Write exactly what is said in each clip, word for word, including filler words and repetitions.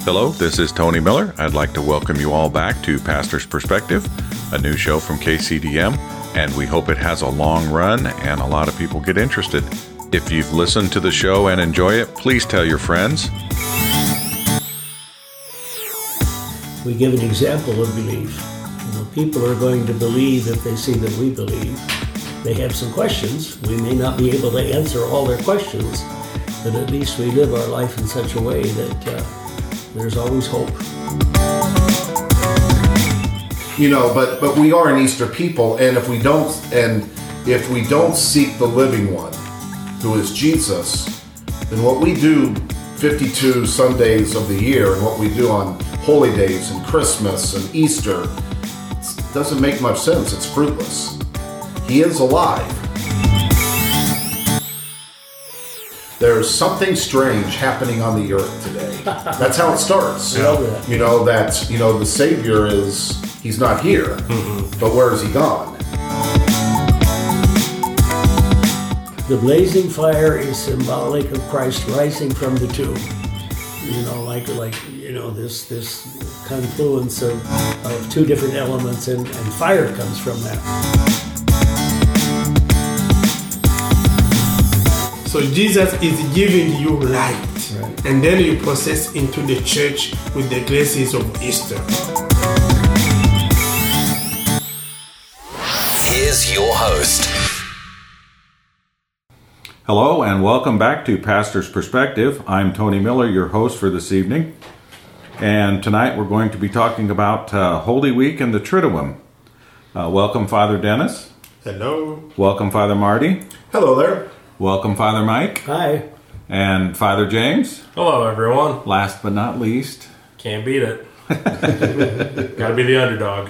Hello, this is Tony Miller. I'd like to welcome you all back to Pastor's Perspective, a new show from K C D M, and we hope it has a long run and a lot of people get interested. If you've listened to the show and enjoy it, please tell your friends. We give an example of belief. You know, people are going to believe if they see that we believe. They have some questions. We may not be able to answer all their questions, but at least we live our life in such a way that uh, there's always hope. You know, but but we are an Easter people, and if we don't and if we don't seek the living one, who is Jesus, then what we do fifty-two Sundays of the year and what we do on holy days and Christmas and Easter doesn't make much sense. It's fruitless. He is alive. There's something strange happening on the earth today. That's how it starts. I love that. You know, that, you know, the Savior is, he's not here, mm-hmm. but where is he gone? The blazing fire is symbolic of Christ rising from the tomb. You know, like, like you know, this this confluence of, of two different elements, and, and fire comes from that. So Jesus is giving you light, Right. and then you process into the church with the graces of Easter. Here's your host. Hello and welcome back to Pastor's Perspective. I'm Tony Miller, your host for this evening. And tonight we're going to be talking about uh, Holy Week and the Triduum. Uh, welcome, Father Dennis. Hello. Welcome, Father Marty. Hello there. Welcome, Father Mike. Hi. And Father James. Hello, everyone. Last but not least. Can't beat it. Gotta be the underdog.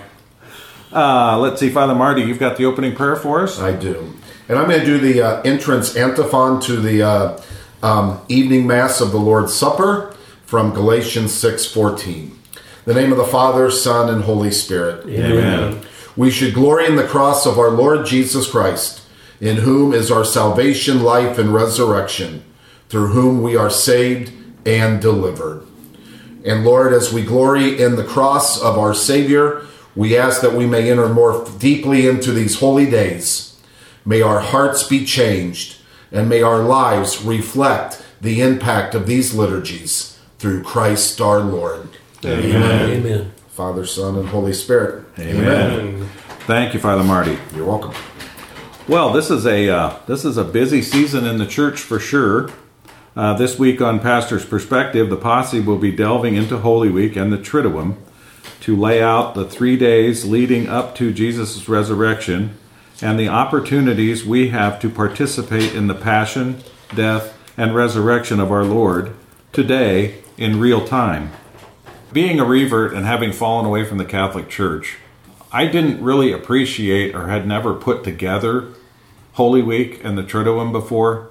Uh, let's see, Father Marty, you've got the opening prayer for us? I do. And I'm going to do the uh, entrance antiphon to the uh, um, evening Mass of the Lord's Supper from Galatians six fourteen. In the name of the Father, Son, and Holy Spirit. Amen. We should glory in the cross of our Lord Jesus Christ, in whom is our salvation, life, and resurrection, through whom we are saved and delivered. And Lord, as we glory in the cross of our Savior, we ask that we may enter more deeply into these holy days. May our hearts be changed, and may our lives reflect the impact of these liturgies through Christ our Lord. Amen. Amen. Father, Son, and Holy Spirit. Amen. Thank you, Father Marty. You're welcome. Well, this is a uh, this is a busy season in the church for sure. Uh, this week on Pastor's Perspective, the posse will be delving into Holy Week and the Triduum to lay out the three days leading up to Jesus' resurrection and the opportunities we have to participate in the passion, death, and resurrection of our Lord today in real time. Being a revert and having fallen away from the Catholic Church, I didn't really appreciate or had never put together Holy Week and the Triduum before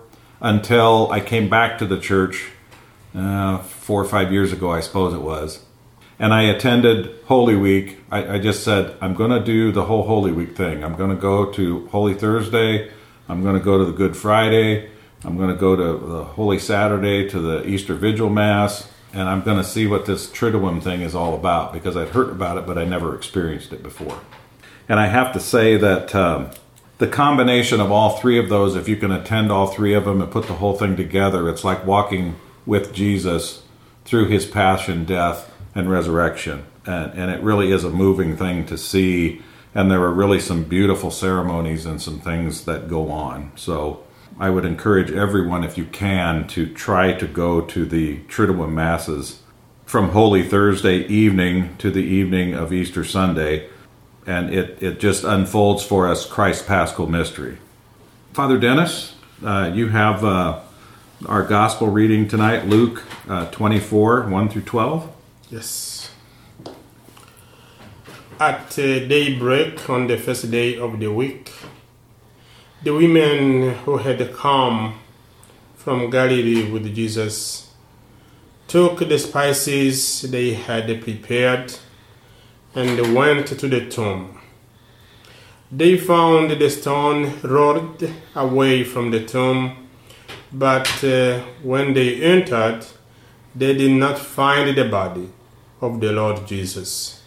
until I came back to the church uh, four or five years ago, I suppose it was. And I attended Holy Week. I, I just said, I'm going to do the whole Holy Week thing. I'm going to go to Holy Thursday. I'm going to go to the Good Friday. I'm going to go to the Holy Saturday, to the Easter Vigil Mass. And I'm going to see what this Triduum thing is all about, because I'd heard about it, but I never experienced it before. And I have to say that um, the combination of all three of those, if you can attend all three of them and put the whole thing together, it's like walking with Jesus through his passion, death, and resurrection. And, and it really is a moving thing to see. And there are really some beautiful ceremonies and some things that go on. So I would encourage everyone, if you can, to try to go to the Triduum Masses from Holy Thursday evening to the evening of Easter Sunday, and it, it just unfolds for us Christ's Paschal mystery. Father Dennis, uh, you have uh, our Gospel reading tonight, Luke uh, twenty-four, one through twelve. Yes. At uh, daybreak on the first day of the week, the women who had come from Galilee with Jesus took the spices they had prepared and went to the tomb. They found the stone rolled away from the tomb, but uh, when they entered, they did not find the body of the Lord Jesus.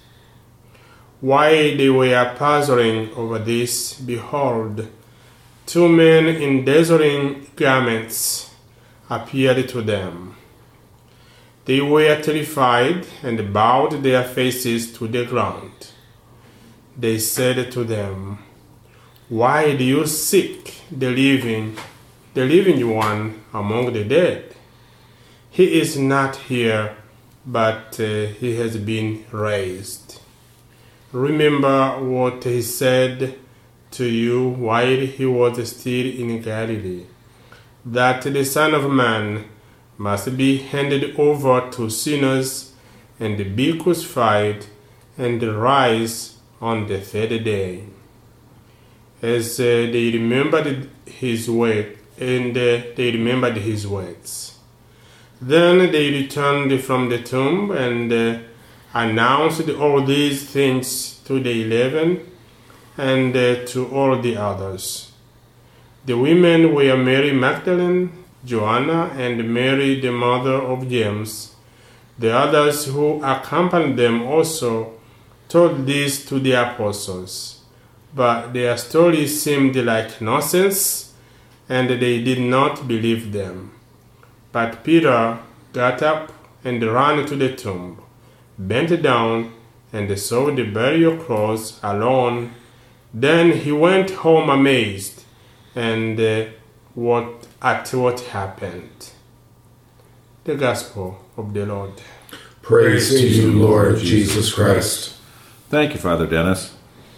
While they were puzzling over this, behold, two men in dazzling garments appeared to them. They were terrified and bowed their faces to the ground. They said to them, "Why do you seek the living, the living one among the dead? He is not here, but uh, he has been raised. Remember what he said to you while he was still in Galilee, that the Son of Man must be handed over to sinners and be crucified and rise on the third day." As uh, they remembered his word, and uh, they remembered his words. Then they returned from the tomb and uh, announced all these things to the eleven and uh, to all the others. The women were Mary Magdalene, Joanna, and Mary, the mother of James. The others who accompanied them also told this to the apostles, but their story seemed like nonsense, and they did not believe them. But Peter got up and ran to the tomb, bent down, and saw the burial clothes alone. Then he went home amazed, and uh, what at what happened. The Gospel of the Lord. Praise to you, Lord Jesus Christ. Thank you, Father Dennis.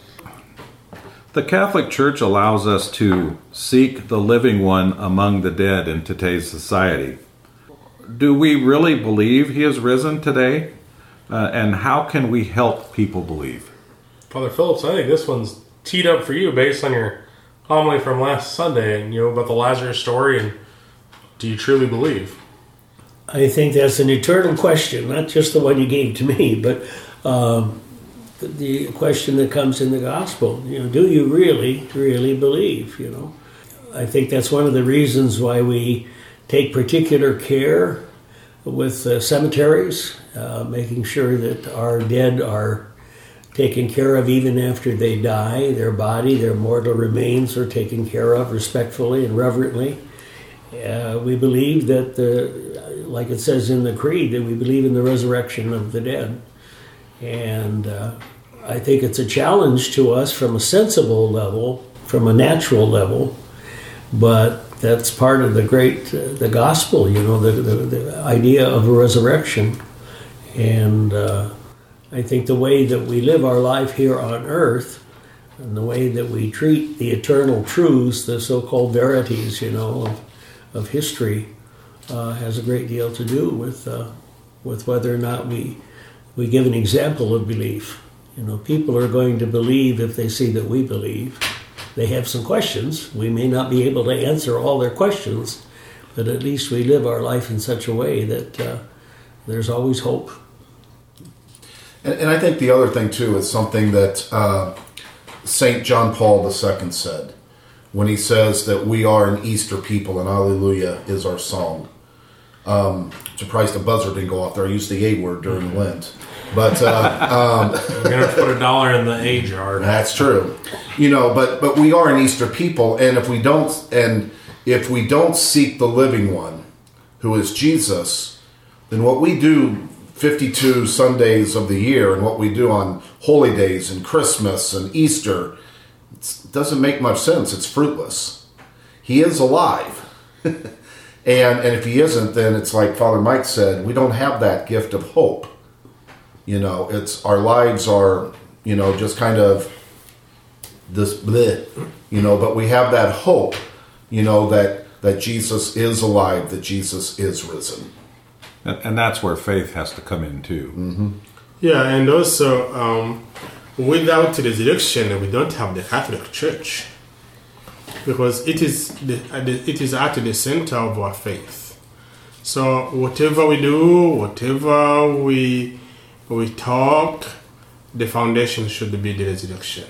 The Catholic Church allows us to seek the living one among the dead in today's society. Do we really believe he is risen today? Uh, and how can we help people believe? Father Phillips, I think this one's teed up for you based on your homily from last Sunday, and you know about the Lazarus story. And do you truly believe? I think that's an eternal question, not just the one you gave to me, but um, the, the question that comes in the gospel. You know, do you really, really believe? You know, I think that's one of the reasons why we take particular care with uh, cemeteries, uh, making sure that our dead are taken care of even after they die. Their body, their mortal remains are taken care of respectfully and reverently. Uh, we believe that, the, like it says in the Creed, that we believe in the resurrection of the dead. And uh, I think it's a challenge to us from a sensible level, from a natural level, but that's part of the great, uh, the gospel, you know, the, the, the idea of a resurrection. And uh, I think the way that we live our life here on earth and the way that we treat the eternal truths, the so-called verities, you know, of, of history, uh, has a great deal to do with uh, with whether or not we we give an example of belief. You know, people are going to believe if they see that we believe. They have some questions. We may not be able to answer all their questions, but at least we live our life in such a way that uh, there's always hope. And, and I think the other thing, too, is something that uh, Saint John Paul the Second said when he says that we are an Easter people and Alleluia is our song. Um, surprised the buzzer didn't go off there. I used the A word during mm-hmm. Lent. But uh, um, we're going to put a dollar in the A jar. That's true. You know, but but we are an Easter people, and if we don't and if we don't seek the living one, who is Jesus, then what we do fifty-two Sundays of the year and what we do on holy days and Christmas and Easter, it doesn't make much sense. It's fruitless. He is alive. and and if he isn't, then it's like Father Mike said, we don't have that gift of hope. You know, it's our lives are, you know, just kind of this bleh, you know, but we have that hope, you know, that, that Jesus is alive, that Jesus is risen. And, and that's where faith has to come in too. Mm-hmm. Yeah, and also um, without resurrection, we don't have the Catholic Church, because it is the, it is at the center of our faith. So whatever we do, whatever we we talk, the foundation should be the resurrection,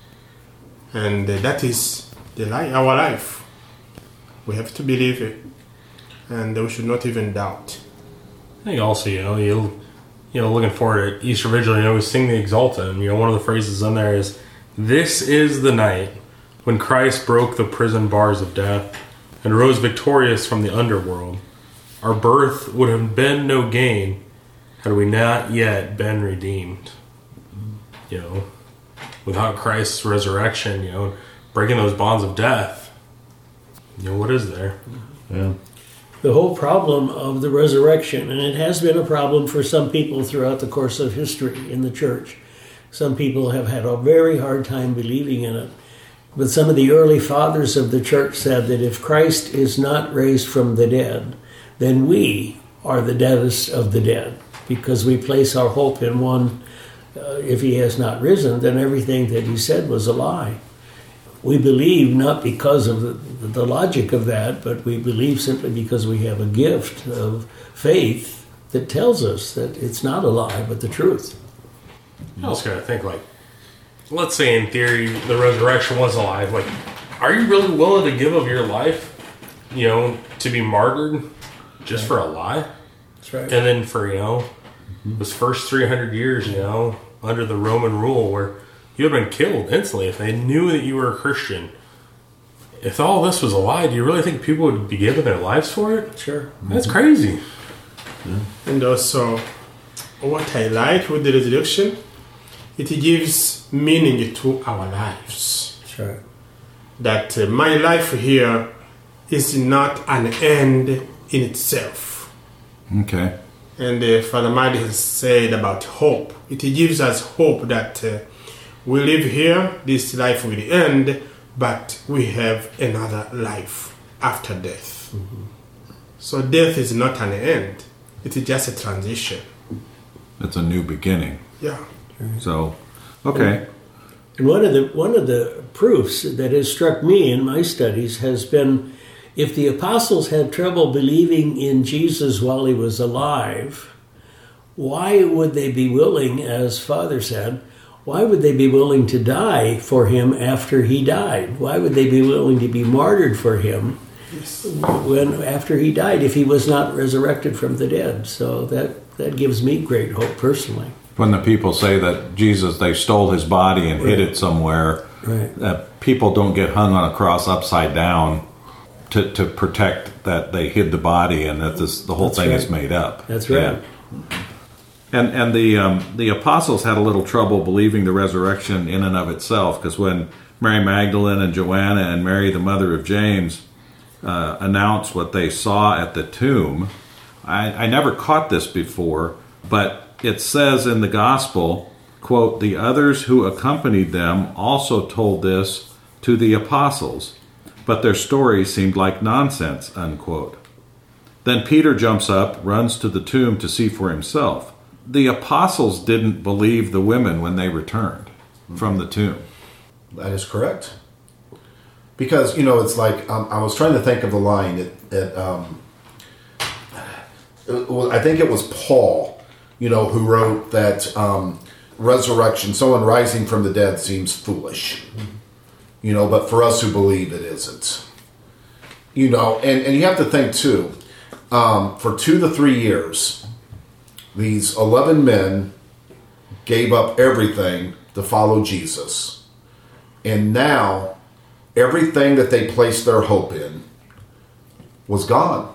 and uh, that is the life, our life. We have to believe it, and we should not even doubt. I think also, you know, you you know, looking forward at Easter Vigil, you know, we sing the Exulta, and, you know, one of the phrases in there is, "This is the night when Christ broke the prison bars of death and rose victorious from the underworld. Our birth would have been no gain had we not yet been redeemed." You know, without Christ's resurrection, you know, breaking those bonds of death, you know, what is there? Yeah. The whole problem of the resurrection, and it has been a problem for some people throughout the course of history in the church. Some people have had a very hard time believing in it. But some of the early fathers of the church said that if Christ is not raised from the dead, then we are the deadest of the dead, because we place our hope in one. Uh, if he has not risen, then everything that he said was a lie. We believe not because of the, the logic of that, but we believe simply because we have a gift of faith that tells us that it's not a lie, but the truth. I was going to think, like, let's say in theory the resurrection was alive. Like, are you really willing to give of your life, you know, to be martyred just for a lie? That's right. And then for, you know, those first three hundred years, you know, under the Roman rule where you would have been killed instantly if they knew that you were a Christian. If all this was a lie, do you really think people would be giving their lives for it? Sure. That's crazy. Yeah. And also, what I like with the resurrection, it gives meaning to our lives. Sure. That uh, my life here is not an end in itself. Okay. And uh, Father Madi has said about hope. It gives us hope that uh, we live here, this life will end, but we have another life after death. Mm-hmm. So death is not an end. It's just a transition. It's a new beginning. Yeah. So, okay. And one of the one of the proofs that has struck me in my studies has been, if the apostles had trouble believing in Jesus while he was alive, why would they be willing, as Father said, why would they be willing to die for him after he died? Why would they be willing to be martyred for him yes. when after he died if he was not resurrected from the dead? So that, that gives me great hope personally. When the people say that Jesus, they stole his body and right. hid it somewhere, right. that people don't get hung on a cross upside down to, to protect that they hid the body and that this the whole That's thing right. is made up. That's right. Yeah. And and the um, the apostles had a little trouble believing the resurrection in and of itself, because when Mary Magdalene and Joanna and Mary, the mother of James, uh, announced what they saw at the tomb, I, I never caught this before, but it says in the gospel, quote, "The others who accompanied them also told this to the apostles, but their story seemed like nonsense," unquote. Then Peter jumps up, runs to the tomb to see for himself. The apostles didn't believe the women when they returned from the tomb. That is correct. Because, you know, it's like, um, I was trying to think of the line. It, it, um, it, well, I think it was Paul, you know, who wrote that um, resurrection, someone rising from the dead seems foolish. You know, but for us who believe, it isn't. You know, and, and you have to think, too, um, for two to three years, these eleven men gave up everything to follow Jesus. And now, everything that they placed their hope in was gone.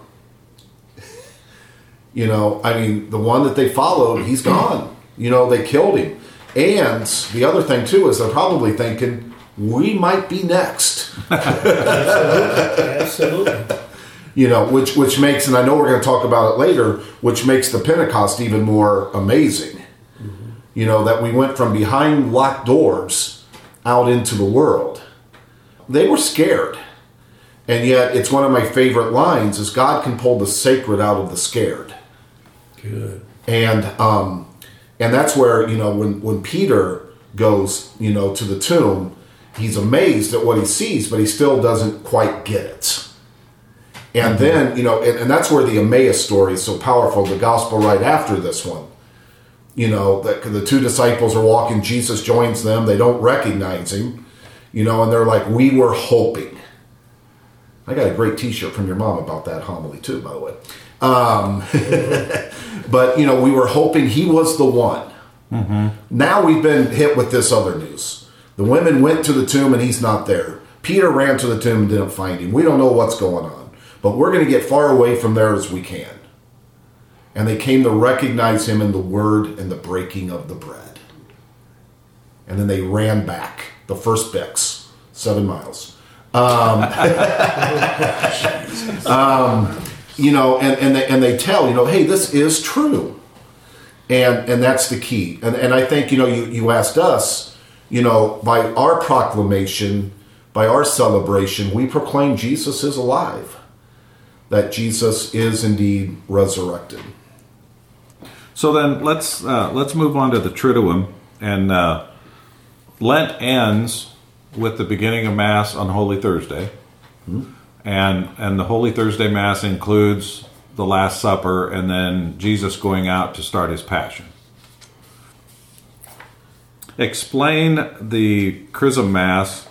You know, I mean, the one that they followed, he's gone. You know, they killed him. And the other thing, too, is they're probably thinking, we might be next. Absolutely. Absolutely. You know, which which makes, and I know we're going to talk about it later, which makes the Pentecost even more amazing. Mm-hmm. You know, that we went from behind locked doors out into the world. They were scared. And yet, it's one of my favorite lines, is God can pull the sacred out of the scared. Good. And um, and that's where, you know, when, when Peter goes, you know, to the tomb, he's amazed at what he sees, but he still doesn't quite get it. And then, you know, and, and that's where the Emmaus story is so powerful, the gospel right after this one. You know, the, the two disciples are walking, Jesus joins them, they don't recognize him, you know, and they're like, we were hoping. I got a great T-shirt from your mom about that homily too, by the way. Um, but, you know, we were hoping he was the one. Mm-hmm. Now we've been hit with this other news. The women went to the tomb and he's not there. Peter ran to the tomb and didn't find him. We don't know what's going on. But we're going to get far away from there as we can. And they came to recognize him in the word and the breaking of the bread. And then they ran back. The first Bix. Seven miles. Um, um, you know, and, and, they, and they tell, you know, hey, this is true. And and that's the key. And and I think, you know, you, you asked us, you know, by our proclamation, by our celebration, we proclaim Jesus is alive. That Jesus is indeed resurrected. So then let's uh, let's move on to the Triduum. And uh, Lent ends with the beginning of Mass on Holy Thursday. Mm-hmm. And and the Holy Thursday Mass includes the Last Supper and then Jesus going out to start his Passion. Explain the Chrism Mass.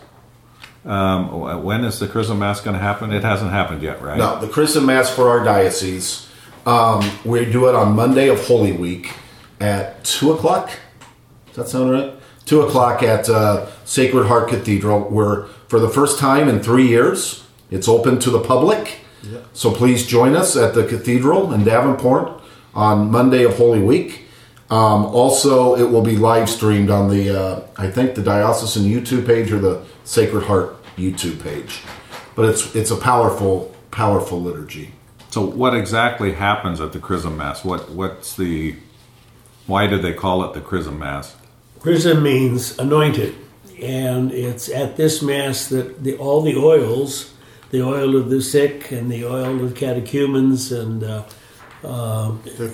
Um, when is the Chrism Mass going to happen? It hasn't happened yet, right? No, the Chrism Mass for our diocese, um, we do it on Monday of Holy Week at two o'clock. Does that sound right? two o'clock at uh, Sacred Heart Cathedral, where for the first time in three years, it's open to the public. Yeah. So please join us at the cathedral in Davenport on Monday of Holy Week. Um, also, it will be live streamed on the, uh, I think, the Diocesan YouTube page or the Sacred Heart YouTube page. But it's it's a powerful, powerful liturgy. So what exactly happens at the Chrism Mass? What What's the, why do they call it the Chrism Mass? Chrism means anointed. And it's at this Mass that the, all the oils, the oil of the sick and the oil of catechumens and uh, uh,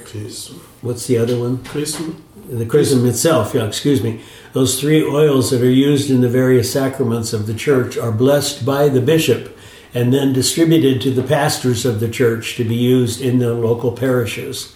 what's the other one? Chrism. The chrism itself, yeah, excuse me. Those three oils that are used in the various sacraments of the church are blessed by the bishop and then distributed to the pastors of the church to be used in the local parishes.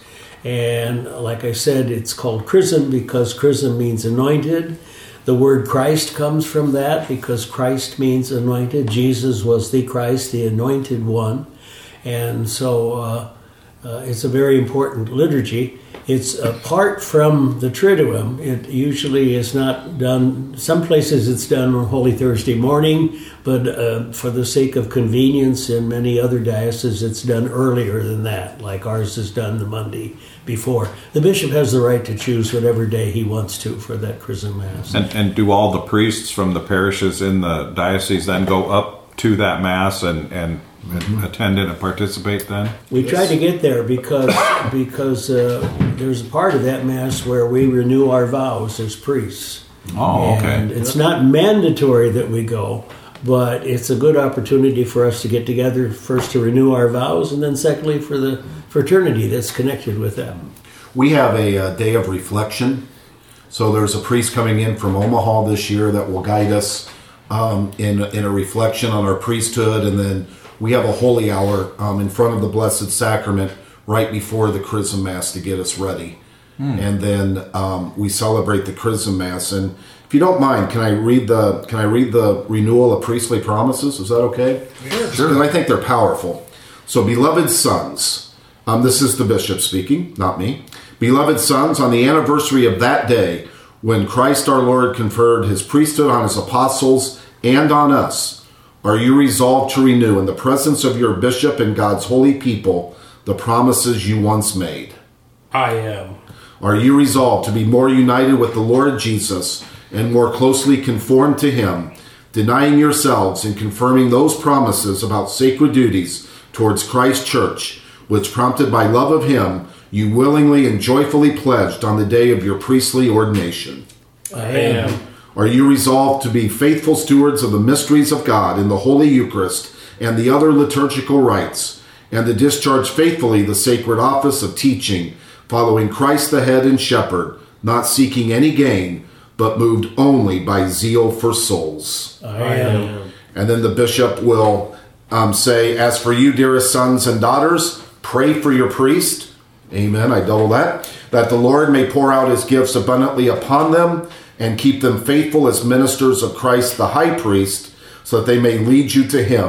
And like I said, it's called chrism because chrism means anointed. The word Christ comes from that because Christ means anointed. Jesus was the Christ, the anointed one. And so uh, uh, it's a very important liturgy. It's apart from the Triduum. It usually is not done, some places it's done on Holy Thursday morning, but uh, for the sake of convenience in many other dioceses, it's done earlier than that, like ours is done the Monday before. The bishop has the right to choose whatever day he wants to for that Chrism Mass. And, and do all the priests from the parishes in the diocese then go up to that Mass and, and, mm-hmm. and attend it and participate then? We yes. try to get there because because uh, there's a part of that Mass where we renew our vows as priests. Oh, okay. And it's not mandatory that we go, but it's a good opportunity for us to get together, first to renew our vows, and then secondly for the fraternity that's connected with them. We have a, a day of reflection. So there's a priest coming in from Omaha this year that will guide us um, in, in a reflection on our priesthood. And then we have a holy hour um, in front of the Blessed Sacrament right before the Chrism Mass to get us ready. Hmm. And then um, we celebrate the Chrism Mass. And if you don't mind, can I read the can I read the renewal of priestly promises? Is that okay? Sure. Sure. Because I think they're powerful. So, beloved sons, um, this is the bishop speaking, not me. Beloved sons, on the anniversary of that day, when Christ our Lord conferred his priesthood on his apostles and on us, are you resolved to renew in the presence of your bishop and God's holy people the promises you once made? I am. Are you resolved to be more united with the Lord Jesus and more closely conformed to him, denying yourselves and confirming those promises about sacred duties towards Christ's church, which, prompted by love of him, you willingly and joyfully pledged on the day of your priestly ordination? I am. Are you resolved to be faithful stewards of the mysteries of God in the Holy Eucharist and the other liturgical rites, and to discharge faithfully the sacred office of teaching, following Christ the head and shepherd, not seeking any gain, but moved only by zeal for souls? I am. And then the bishop will um, say, as for you, dearest sons and daughters, pray for your priest. Amen. I double that. That the Lord may pour out his gifts abundantly upon them and keep them faithful as ministers of Christ the high priest, so that they may lead you to him,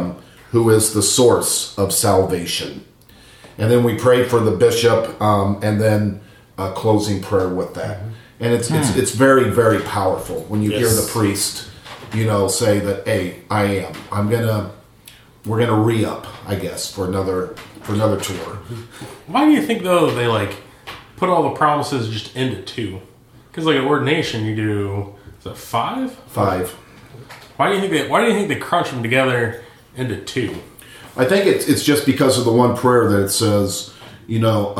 who is the source of salvation. And then we pray for the bishop, um, and then a closing prayer with that. And it's it's it's very, very powerful when you Yes. hear the priest, you know, say that, hey, I am. I'm gonna we're gonna re-up, I guess, for another for another tour. Why do you think though they like put all the promises just into two? Because like at ordination you do is it five? Five. Why do you think they Why do you think they crunch them together into two? I think it's it's just because of the one prayer that it says, you know,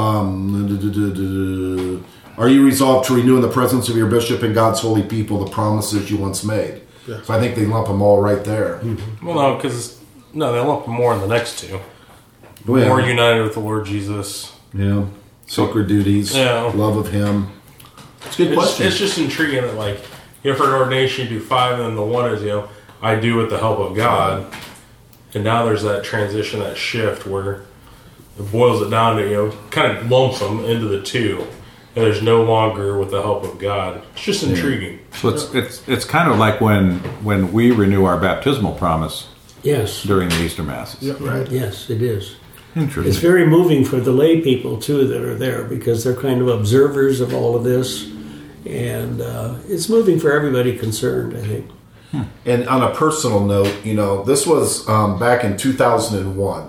um, are you resolved to renew in the presence of your bishop and God's holy people the promises you once made? Yeah. So I think they lump them all right there. Well, no, because no, they lump more in the next two. Well, More united with the Lord Jesus. yeah, sacred duties, Yeah. love of Him. It's a good It's, question. it's just intriguing that like you know for an ordination you do five, and then the one is you know I do with the help of God, and now there's that transition, that shift where it boils it down to you know kind of lumps them into the two, and there's no longer with the help of God. It's just intriguing. So it's it's it's kind of like when when we renew our baptismal promise Yes. during the Easter masses. right. Yes, it is. Interesting. It's very moving for the lay people too that are there, because they're kind of observers of all of this, and uh, it's moving for everybody concerned, I think. And on a personal note, you know, this was um, back in two thousand one.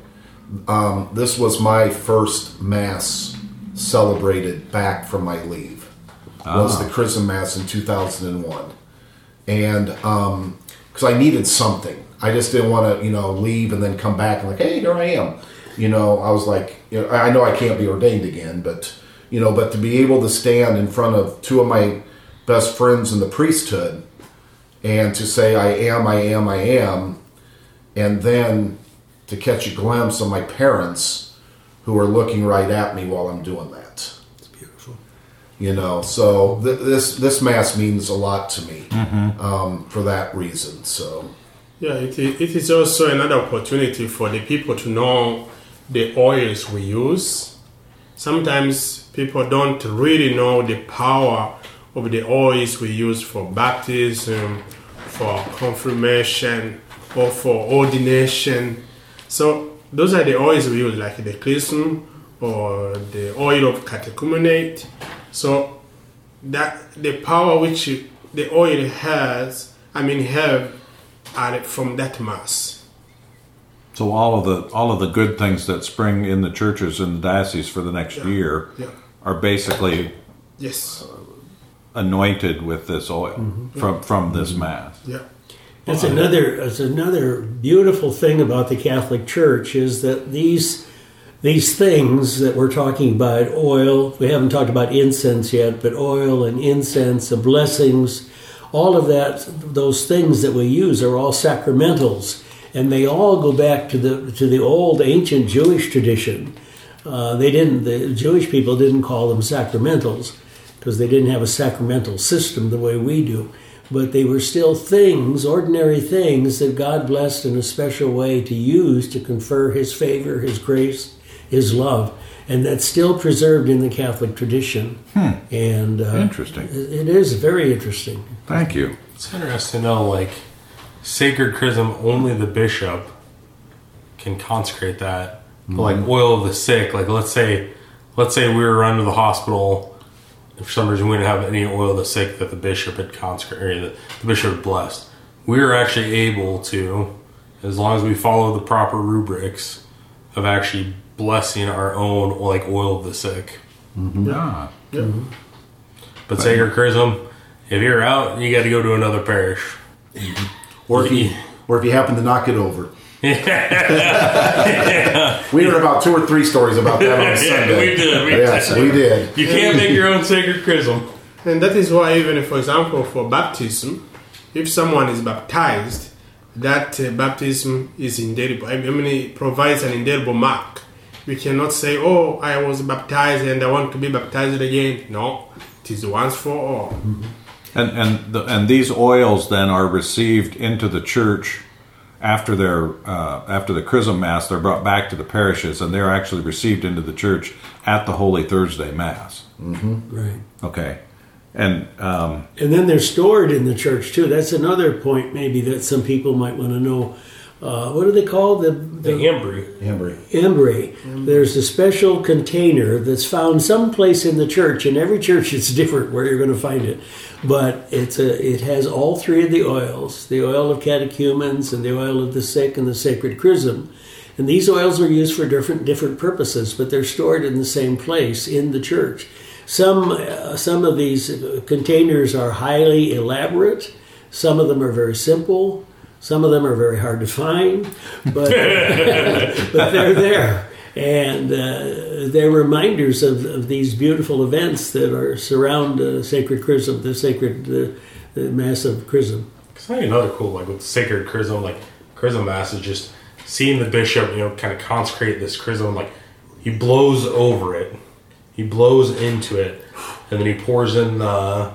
Um, this was my first Mass celebrated back from my leave. Was the Chrism Mass in two thousand one. And because I needed something. I just didn't want to, you know, leave and then come back and like, hey, here I am. You know, I was like, you know, I know I can't be ordained again, but, you know, but to be able to stand in front of two of my best friends in the priesthood and to say, I am, I am, I am, and then to catch a glimpse of my parents who are looking right at me while I'm doing that. It's beautiful. You know, so th- this this Mass means a lot to me um, for that reason. So, Yeah, it, i- it is also another opportunity for the people to know the oils we use. Sometimes people don't really know the power of the oils we use for baptism, for confirmation, or for ordination. So those are the oils we use, like the chrism or the oil of catechumenate. So that the power which the oil has, I mean, have are from that mass. So all of the all of the good things that spring in the churches in the diocese for the next Yeah. year Yeah. are basically Yes. anointed with this oil from from this mass. Yeah. That's another. That's another beautiful thing about the Catholic Church is that these these things that we're talking about, oil. We haven't talked about incense yet, but oil and incense, the blessings, all of that. Those things that we use are all sacramentals, and they all go back to the to the old ancient Jewish tradition. Uh, they didn't. The Jewish people didn't call them sacramentals because they didn't have a sacramental system the way we do. But they were still things, ordinary things that God blessed in a special way to use to confer His favor, His grace, His love, and that's still preserved in the Catholic tradition. Hmm. And uh, Interesting. It, it is very interesting. Thank you. It's interesting to know, like, sacred chrism, only the bishop can consecrate that. But, like, oil of the sick, like, let's say, let's say we were run to the hospital. If for some reason we didn't have any oil of the sick that the bishop had consecrated, that the bishop had blessed, we were actually able to, as long as we follow the proper rubrics, of actually blessing our own, like, oil of the sick. Ah. Yeah. But sacred chrism, if you're out, you got to go to another parish. or if you or if you happen to knock it over. We heard about two or three stories about that on Sunday. we did. We Yes, did. we did. You can't make your own sacred chrism. And that is why, even for example, for baptism, if someone is baptized, that uh, baptism is indelible. I mean, it provides an indelible mark. We cannot say, "Oh, I was baptized and I want to be baptized again." No, it is once for all. And and the, and these oils then are received into the church after their uh, after the Chrism Mass. They're brought back to the parishes, and they're actually received into the church at the Holy Thursday Mass. Right. Okay, and um, And then they're stored in the church too. That's another point maybe that some people might want to know. uh, what do they call the, The ambry. Ambry. Embry. There's a special container that's found someplace in the church, and every church is different where you're going to find it. But it's a, it has all three of the oils, the oil of catechumens and the oil of the sick and the sacred chrism. And these oils are used for different different purposes, but they're stored in the same place in the church. Some uh, some of these containers are highly elaborate. Some of them are very simple. Some of them are very hard to find, but but they're there, and uh, they're reminders of, of these beautiful events that are surround uh, sacred chrism, the sacred uh, the mass of chrism. Because I think another cool, like with sacred chrism, like chrism mass is just seeing the bishop, you know, kind of consecrate this chrism. Like he blows over it, he blows into it, and then he pours in the.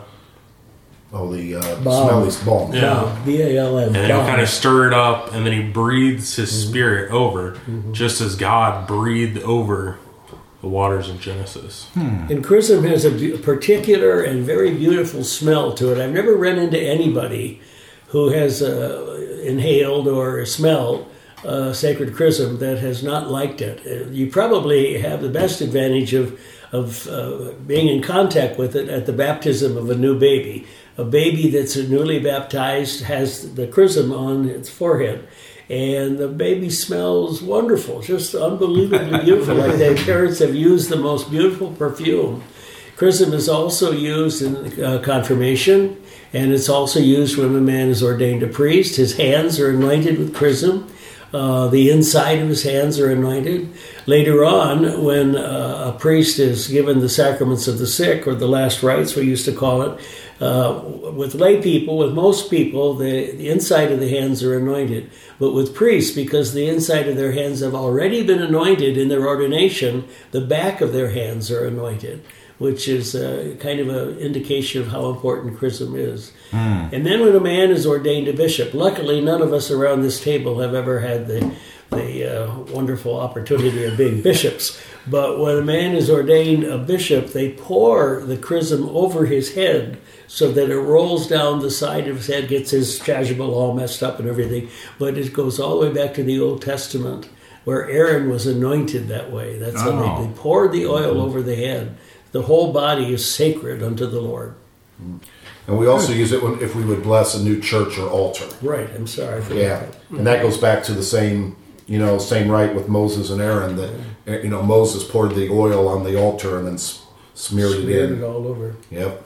Oh, the uh, Balm. smelly balm. Yeah. B A L M. And then he'll kind of stir it up, and then he breathes his Mm-hmm. spirit over, mm-hmm. just as God breathed over the waters in Genesis. Hmm. And chrism has a bu- particular and very beautiful smell to it. I've never run into anybody who has uh, inhaled or smelled uh, sacred chrism that has not liked it. Uh, You probably have the best advantage of of uh, being in contact with it at the baptism of a new baby. A baby that's newly baptized has the chrism on its forehead, and the baby smells wonderful, just unbelievably beautiful. Like their parents have used the most beautiful perfume. Chrism is also used in uh, confirmation, and it's also used when a man is ordained a priest. His hands are anointed with chrism. Uh, the inside of his hands are anointed. Later on, when uh, a priest is given the sacraments of the sick, or the last rites we used to call it, uh, with lay people, with most people, the, the inside of the hands are anointed. But with priests, because the inside of their hands have already been anointed in their ordination, the back of their hands are anointed, which is uh, kind of an indication of how important chrism is. Mm. And then when a man is ordained a bishop, luckily none of us around this table have ever had the, the uh, wonderful opportunity of being bishops. But when a man is ordained a bishop, they pour the chrism over his head so that it rolls down the side of his head, gets his chasuble all messed up and everything. But it goes all the way back to the Old Testament, where Aaron was anointed that way. That's how Oh. they, they poured the oil mm-hmm. over the head. The whole body is sacred unto the Lord. And we also use it when, if we would bless a new church or altar. Right, I'm sorry for Yeah, that. and that goes back to the same, you know, same rite with Moses and Aaron, that, you know, Moses poured the oil on the altar and then s- smeared, Smeared it it in. all over. Yep.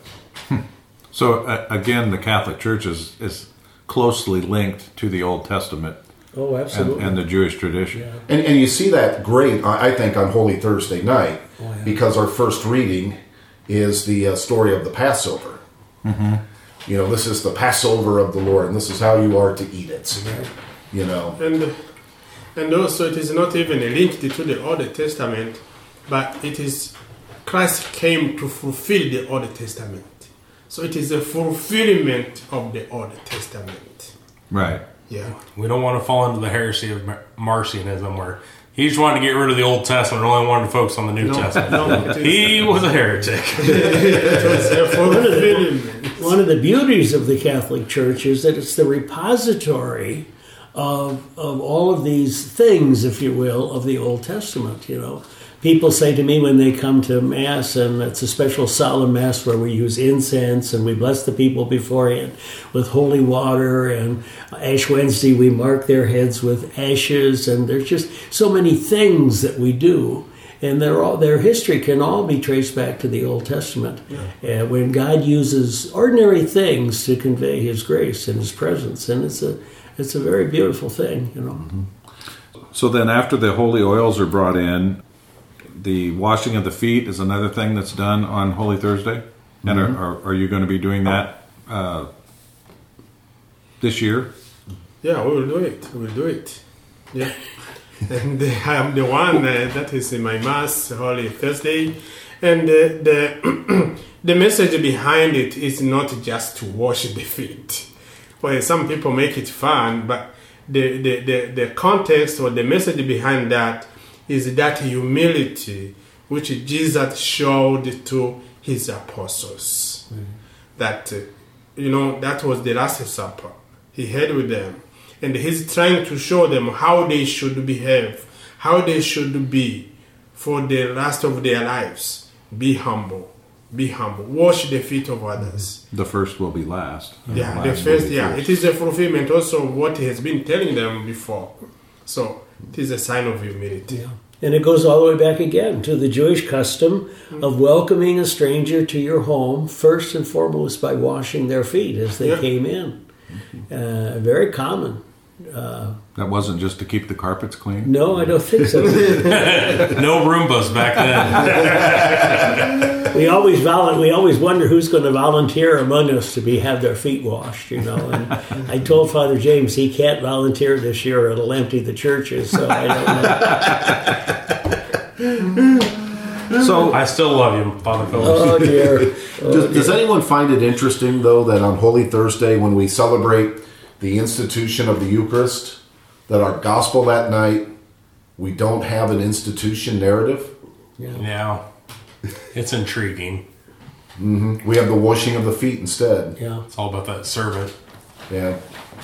So uh, again, the Catholic Church is, is closely linked to the Old Testament Oh, and, absolutely. and the Jewish tradition. Yeah. And, and you see that great, I I think, on Holy Thursday night, Oh, yeah. because our first reading is the uh, story of the Passover. Mm-hmm. You know, this is the Passover of the Lord, and this is how you are to eat it. Right. You know, And and also it is not even linked to the Old Testament, but it is Christ came to fulfill the Old Testament. So it is a fulfillment of the Old Testament. Right. Yeah. We don't want to fall into the heresy of Mar- Marcionism, where he just wanted to get rid of the Old Testament and only wanted to focus on the New No, Testament. no, it is- He was a heretic. It was a fulfillment. One of the beauties of the Catholic Church is that it's the repository of, of all of these things, if you will, of the Old Testament, you know. People say to me when they come to Mass, and it's a special solemn Mass where we use incense and we bless the people beforehand with holy water, and Ash Wednesday we mark their heads with ashes, and there's just so many things that we do. And they're all, their history can all be traced back to the Old Testament. Yeah. Uh, when God uses ordinary things to convey His grace and His presence, and it's a it's a very beautiful thing, you know. Mm-hmm. So then, after the holy oils are brought in, the washing of the feet is another thing that's done on Holy Thursday. Mm-hmm. And are, are, are you going to be doing that uh, this year? Yeah, we will do it. We will do it. Yeah. And uh, I am the one uh, that is in my Mass, Holy Thursday. And uh, the the message behind it is not just to wash the feet. Well, some people make it fun, but the, the, the, the context or the message behind that is that humility which Jesus showed to his apostles. Mm-hmm. That, uh, you know, that was the Last Supper. He had with them. And he's trying to show them how they should behave, how they should be for the rest of their lives. Be humble. Be humble. Wash the feet of others. The first will be last. Yeah, last the will first, be yeah. first. It is a fulfillment also of what he has been telling them before. So it is a sign of humility. Yeah. And it goes all the way back again to the Jewish custom of welcoming a stranger to your home, first and foremost by washing their feet as they Yeah. came in. Uh, very common. Uh, That wasn't just to keep the carpets clean? no, I don't think so. No Roombas back then. we always vol- we always wonder who's going to volunteer among us to be have their feet washed, you know. And I told Father James he can't volunteer this year; it'll empty the churches. So I don't know. So, I still love you, Father Phillips. Oh dear. Oh, Does, does anyone find it interesting, though, that on Holy Thursday, when we celebrate the institution of the Eucharist, that our gospel that night, we don't have an institution narrative? Yeah. It's intriguing. We have the washing of the feet instead. Yeah. It's all about that servant. Yeah.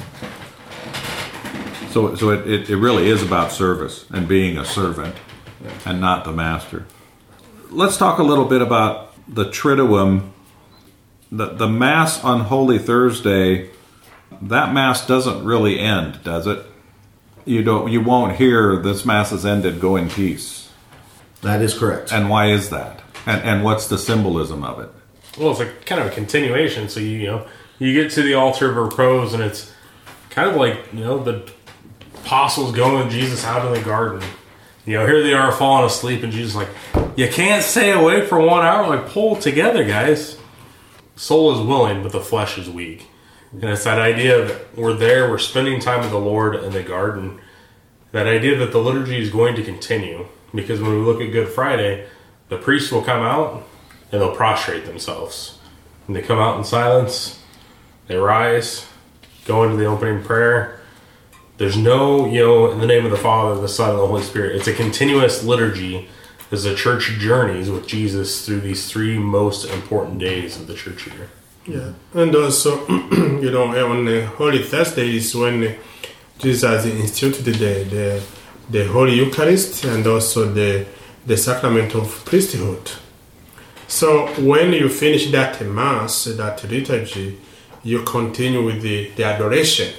so, so it, it, it really is about service and being a servant and not the master. Let's talk a little bit about the Triduum. The, the Mass on Holy Thursday, that Mass doesn't really end, does it? You don't. You won't hear this Mass has ended, go in peace. That is correct. And why is that? And, and what's the symbolism of it? Well, it's like kind of a continuation. So you, you know, you get to the altar of repose, and it's kind of like, you know, the apostles going with Jesus out in the garden. You know, here they are falling asleep, and Jesus is like, you can't stay awake for one hour. Like, pull together, guys. Soul is willing, but the flesh is weak. And it's that idea that we're there, we're spending time with the Lord in the garden. That idea that the liturgy is going to continue. Because when we look at Good Friday, the priests will come out and they'll prostrate themselves. And they come out in silence, they rise, go into the opening prayer. There's no, you know, in the name of the Father, the Son, and the Holy Spirit. It's a continuous liturgy as the church journeys with Jesus through these three most important days of the church year. Yeah, and also, you know, on uh, Holy Thursday is when Jesus instituted the, the the Holy Eucharist and also the the sacrament of priesthood. So when you finish that Mass, that liturgy, you continue with the, the adoration.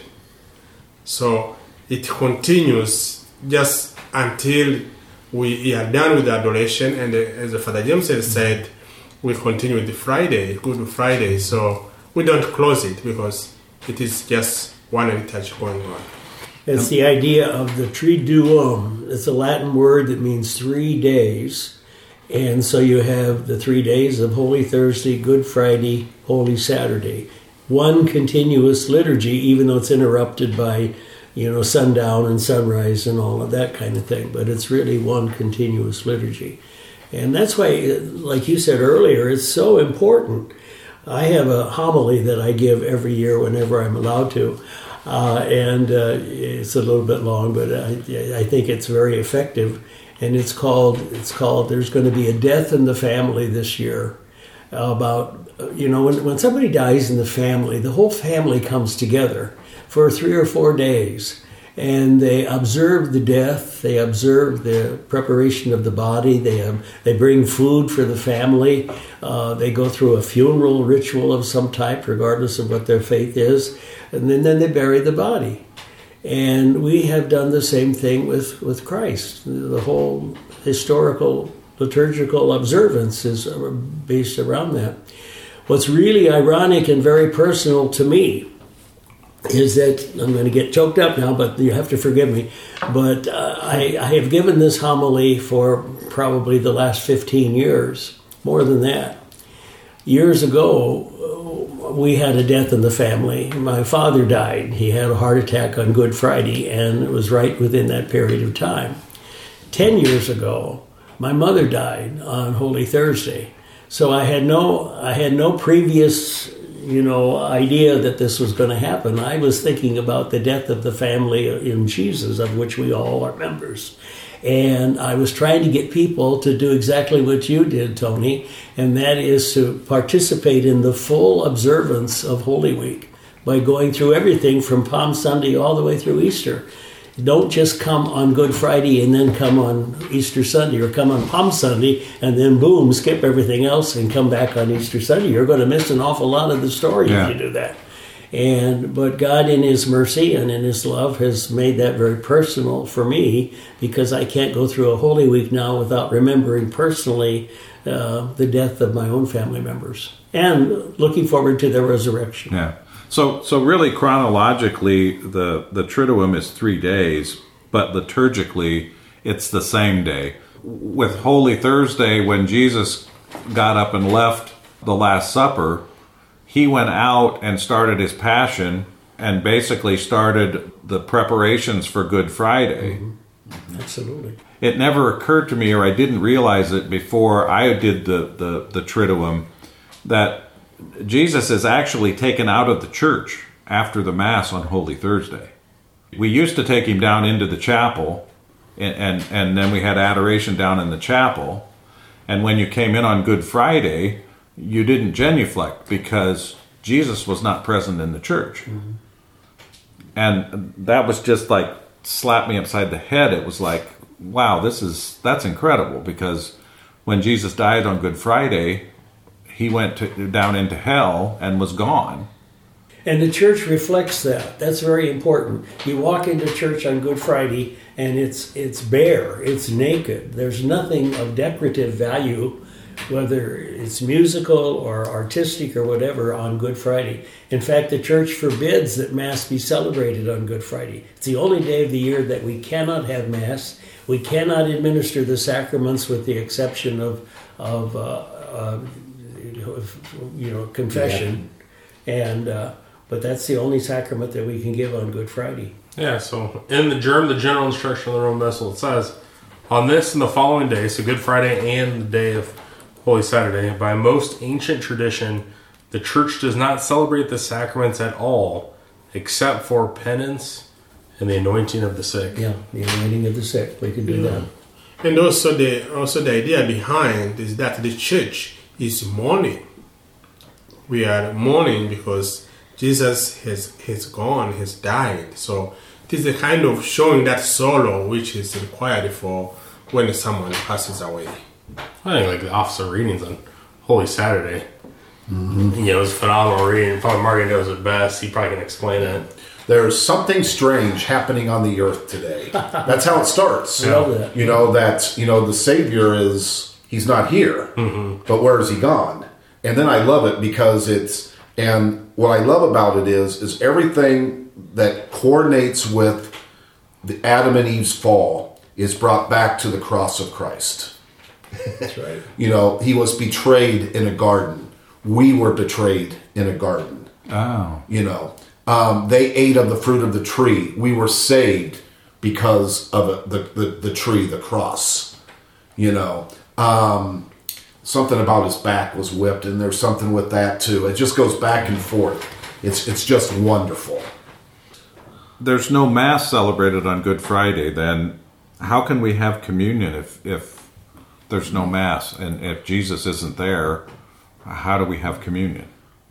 So it continues just until we are done with the adoration, and uh, as Father James has said, we continue with the Friday, Good Friday. So we don't close it because it is just one liturgy going on. It's the idea of the Triduum. It's a Latin word that means three days. And so you have the three days of Holy Thursday, Good Friday, Holy Saturday. One continuous liturgy, even though it's interrupted by, you know, sundown and sunrise and all of that kind of thing. But it's really one continuous liturgy. And that's why, like you said earlier, it's so important. I have a homily that I give every year whenever I'm allowed to. Uh, and uh, it's a little bit long, but I, I think it's very effective. And it's called, it's called, There's Going to Be a Death in the Family this year. About, you know, when, when somebody dies in the family, the whole family comes together for three or four days. And they observe the death, they observe the preparation of the body, they um, they bring food for the family, uh, they go through a funeral ritual of some type, regardless of what their faith is, and then, then they bury the body. And we have done the same thing with, with Christ. The whole historical liturgical observance is based around that. What's really ironic and very personal to me is that, I'm going to get choked up now, but you have to forgive me, but uh, I, I have given this homily for probably the last fifteen years, more than that. Years ago, we had a death in the family. My father died. He had a heart attack on Good Friday, and it was right within that period of time. Ten years ago, my mother died on Holy Thursday. So I had no, I had no previous, you know, idea that this was going to happen. I was thinking about the death of the family in Jesus, of which we all are members. And I was trying to get people to do exactly what you did, Tony, and that is to participate in the full observance of Holy Week, by going through everything from Palm Sunday all the way through Easter. Don't just come on Good Friday and then come on Easter Sunday, or come on Palm Sunday and then boom, skip everything else and come back on Easter Sunday. You're going to miss an awful lot of the story Yeah. if you do that. And but God in His mercy and in His love has made that very personal for me, because I can't go through a Holy Week now without remembering personally uh, the death of my own family members and looking forward to their resurrection. Yeah. So, so really, chronologically, the the Triduum is three days, but liturgically, it's the same day. With Holy Thursday, when Jesus got up and left the Last Supper, He went out and started His Passion, and basically started the preparations for Good Friday. Mm-hmm. Absolutely. It never occurred to me, or I didn't realize it before I did the the, the Triduum, that Jesus is actually taken out of the church after the Mass on Holy Thursday. We used to take Him down into the chapel, and, and, and then we had adoration down in the chapel. And when you came in on Good Friday, you didn't genuflect because Jesus was not present in the church. Mm-hmm. And that was just like, slapped me upside the head. It was like, wow, this is, that's incredible, because when Jesus died on Good Friday, He went to, down into hell and was gone. And the church reflects that. That's very important. You walk into church on Good Friday and it's it's bare, it's naked. There's nothing of decorative value, whether it's musical or artistic or whatever, on Good Friday. In fact, the church forbids that Mass be celebrated on Good Friday. It's the only day of the year that we cannot have Mass. We cannot administer the sacraments with the exception of, of uh, uh, you know, confession. Yeah. And uh, but that's the only sacrament that we can give on Good Friday. Yeah, so in the germ, the general instruction of the Roman Missal, it says, on this and the following day, so Good Friday and the day of Holy Saturday, by most ancient tradition, the Church does not celebrate the sacraments at all, except for penance and the anointing of the sick. Yeah, the anointing of the sick. We can do Yeah. that. And also the also the idea behind is that the church is mourning. We are mourning because Jesus has has gone, has died. So this is a kind of showing that sorrow which is required for when someone passes away. I think like the officer readings on Holy Saturday. Mm-hmm. You know, it was phenomenal reading. Probably Marty knows it best. He probably can explain it. There's something strange happening on the earth today. That's how it starts. I love that. You know, that, you know, the Savior is, he's not here, mm-hmm. but where is he gone? And then I love it because it's, and what I love about it is, is everything that coordinates with the Adam and Eve's fall is brought back to the cross of Christ. That's right. You know, he was betrayed in a garden. We were betrayed in a garden. Oh. You know, um, they ate of the fruit of the tree. We were saved because of a, the, the, the tree, the cross. You know, um, something about his back was whipped, and there's something with that too. It just goes back and forth. It's it's just wonderful. There's no Mass celebrated on Good Friday, then how can we have communion if, if there's no Mass? And if Jesus isn't there, how do we have communion?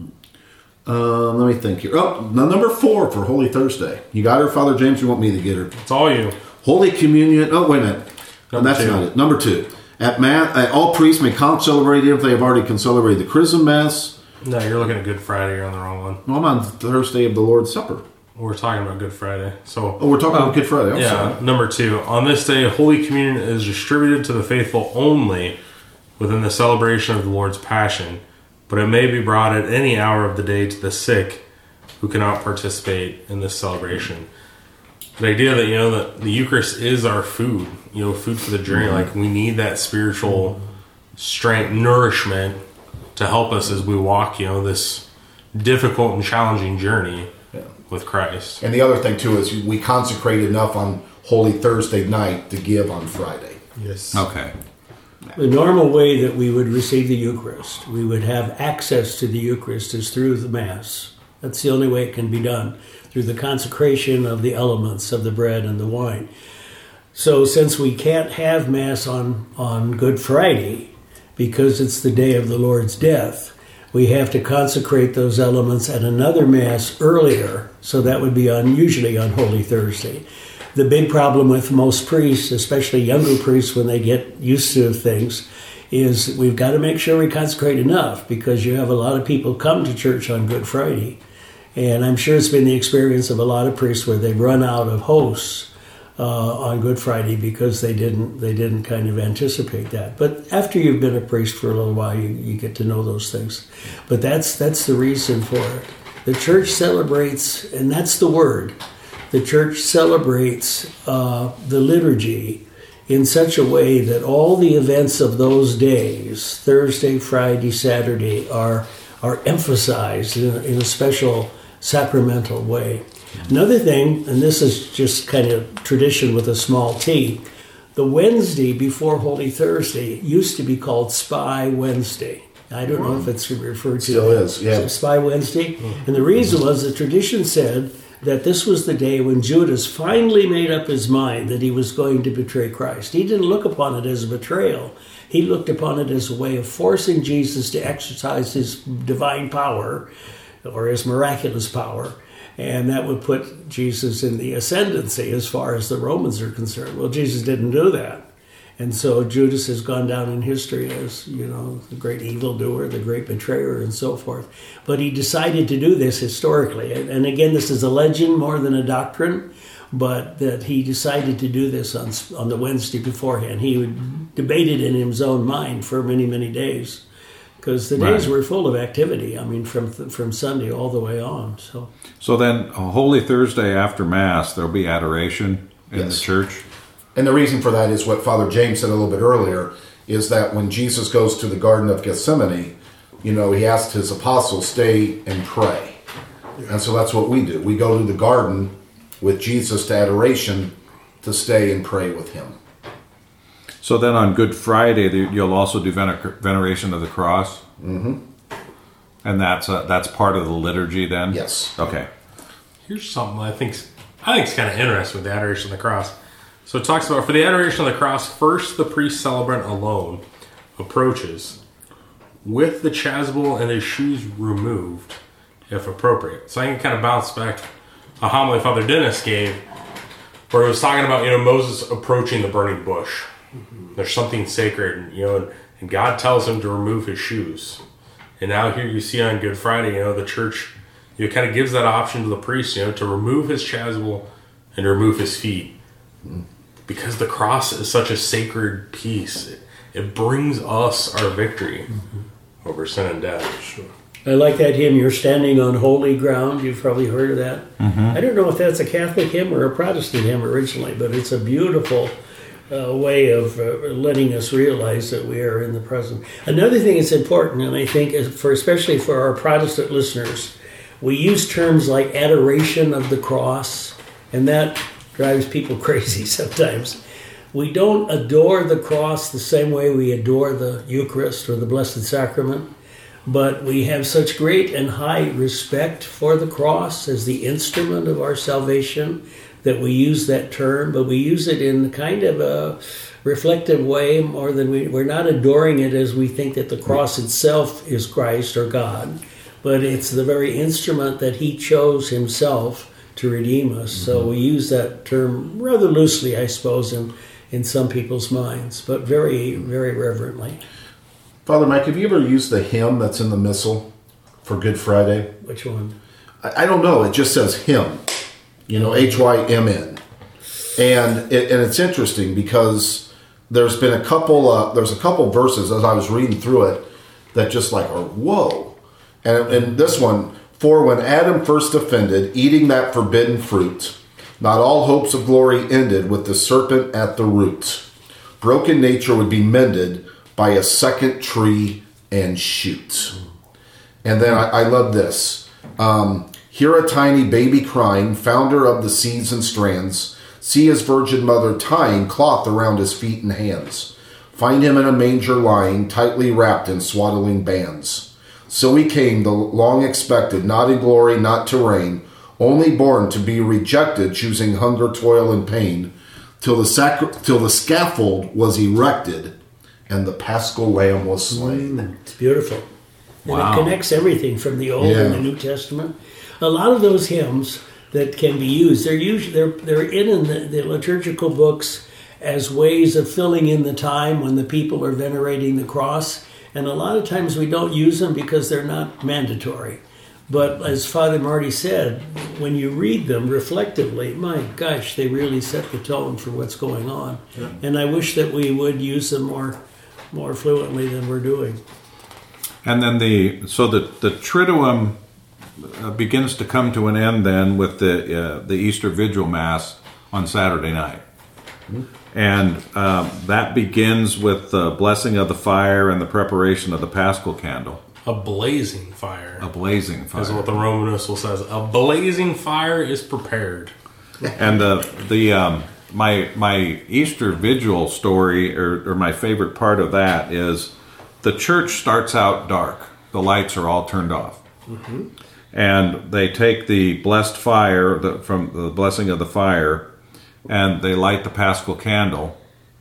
Uh, let me think here. Oh, number four for Holy Thursday. You got her, Father James? You want me to get her? It's all you. Holy Communion. Oh, wait a minute. No, Number that's two. not it. Number two. At Mass, uh, all priests may concelebrate if they have already concelebrated the Chrism Mass. No, you're looking at Good Friday. You're on the wrong one. Well, I'm on Thursday of the Lord's Supper. We're talking about Good Friday. So, Oh, we're talking about Good Friday. I'm yeah, sorry. number two. On this day, Holy Communion is distributed to the faithful only within the celebration of the Lord's Passion, but it may be brought at any hour of the day to the sick who cannot participate in this celebration. The idea that, you know, that the Eucharist is our food, you know, food for the journey. Mm-hmm. Like, we need that spiritual strength, nourishment to help us as we walk, you know, this difficult and challenging journey Yeah. with Christ. And the other thing, too, is we consecrate enough on Holy Thursday night to give on Friday. Yes. Okay. The normal way that we would receive the Eucharist, we would have access to the Eucharist, is through the Mass. That's the only way it can be done, through the consecration of the elements of the bread and the wine. So since we can't have Mass on, on Good Friday, because it's the day of the Lord's death, we have to consecrate those elements at another Mass earlier, so that would be on usually on Holy Thursday. The big problem with most priests, especially younger priests when they get used to things, is we've got to make sure we consecrate enough, because you have a lot of people come to church on Good Friday. And I'm sure it's been the experience of a lot of priests where they run out of hosts uh, on Good Friday because they didn't they didn't kind of anticipate that. But after you've been a priest for a little while, you, you get to know those things. But that's that's the reason for it. The church celebrates, and that's the word, the church celebrates uh, the liturgy in such a way that all the events of those days, Thursday, Friday, Saturday, are are emphasized in a, in a special sacramental way. Another thing, and this is just kind of tradition with a small t, the Wednesday before Holy Thursday used to be called Spy Wednesday. I don't know if it's referred to. Still is, yeah. Spy Wednesday. And the reason was the tradition said that this was the day when Judas finally made up his mind that he was going to betray Christ. He didn't look upon it as a betrayal. He looked upon it as a way of forcing Jesus to exercise his divine power or his miraculous power. And that would put Jesus in the ascendancy as far as the Romans are concerned. Well, Jesus didn't do that. And so Judas has gone down in history as, you know, the great evildoer, the great betrayer, and so forth. But he decided to do this historically. And again, this is a legend more than a doctrine, but that he decided to do this on on the Wednesday beforehand. He would debate it in his own mind for many, many days, because the days Right. were full of activity. I mean, from from Sunday all the way on. So, So then, uh, Holy Thursday after Mass, there'll be adoration in Yes. the church. And the reason for that is what Father James said a little bit earlier, is that when Jesus goes to the Garden of Gethsemane, you know, he asked his apostles, stay and pray. And so that's what we do. We go to the garden with Jesus to adoration to stay and pray with him. So then on Good Friday, the- you'll also do vener- veneration of the cross? Mm-hmm. And that's uh, that's part of the liturgy then? Yes. Okay. Here's something I think I think is kind of interesting with the adoration of the cross. So it talks about, for the adoration of the cross, first the priest celebrant alone approaches with the chasuble and his shoes removed, if appropriate. So I can kind of bounce back to a homily Father Dennis gave, where he was talking about, you know, Moses approaching the burning bush. Mm-hmm. There's something sacred, you know, and, and God tells him to remove his shoes. And now here you see on Good Friday, you know, the church, you know, kind of gives that option to the priest, you know, to remove his chasuble and to remove his feet. Mm. Because the cross is such a sacred piece. It, it brings us our victory mm-hmm. over sin and death. Sure. I like that hymn, You're Standing on Holy Ground. You've probably heard of that. Mm-hmm. I don't know if that's a Catholic hymn or a Protestant hymn originally, but it's a beautiful uh, way of uh, letting us realize that we are in the present. Another thing that's important, and I think is for especially for our Protestant listeners, we use terms like adoration of the cross, and that drives people crazy sometimes. We don't adore the cross the same way we adore the Eucharist or the Blessed Sacrament, but we have such great and high respect for the cross as the instrument of our salvation that we use that term, but we use it in kind of a reflective way more than we, we're not adoring it as we think that the cross itself is Christ or God, but it's the very instrument that he chose himself to redeem us. Mm-hmm. So we use that term rather loosely, I suppose, in, in some people's minds, but very, very reverently. Father Mike, have you ever used the hymn that's in the Missal for Good Friday? Which one? I, I don't know. It just says hymn, you know, H Y M N. And it, and it's interesting because there's been a couple, uh, there's a couple verses as I was reading through it that just like are, whoa. And, and this one, for when Adam first offended, eating that forbidden fruit, not all hopes of glory ended with the serpent at the root. Broken nature would be mended by a second tree and shoot. And then I, I love this. Um, Hear a tiny baby crying, founder of the seeds and strands. See his virgin mother tying cloth around his feet and hands. Find him in a manger lying, tightly wrapped in swaddling bands. So he came, the long expected, not in glory, not to reign, only born to be rejected, choosing hunger, toil, and pain, till the sacri- till the scaffold was erected, and the paschal lamb was slain. Mm, it's beautiful. And Wow. it connects everything from the Old Yeah. and the New Testament. A lot of those hymns that can be used, they're usually they're they're in, in the, the liturgical books as ways of filling in the time when the people are venerating the cross. And a lot of times we don't use them because they're not mandatory. But as Father Marty said, when you read them reflectively, my gosh, they really set the tone for what's going on. Yeah. And I wish that we would use them more more fluently than we're doing. And then the so the the Triduum uh, begins to come to an end then with the uh, the Easter Vigil Mass on Saturday night, mm-hmm. and um, that begins with the blessing of the fire and the preparation of the Paschal candle. A blazing fire. A blazing fire is what the Roman Missal says. A blazing fire is prepared. And the the um, my my Easter Vigil story, or, or my favorite part of that, is the church starts out dark. The lights are all turned off, mm-hmm. and they take the blessed fire the, from the blessing of the fire, and they light the Paschal candle,